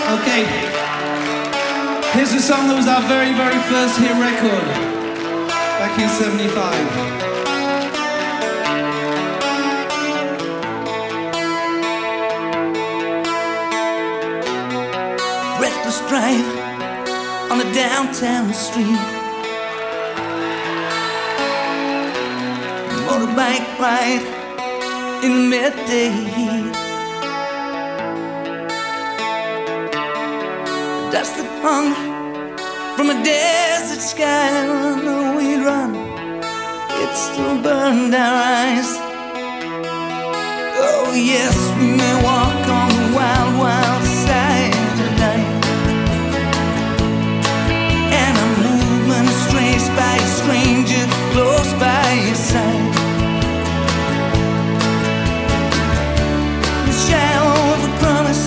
Okay, here's a song that was our very, very first hit record back in '75. Breathless drive on the downtown street, motorbike ride in the midday heat, dust that hung from a desert sky. When we'd run, it still burned our eyes. Oh yes, we may walk on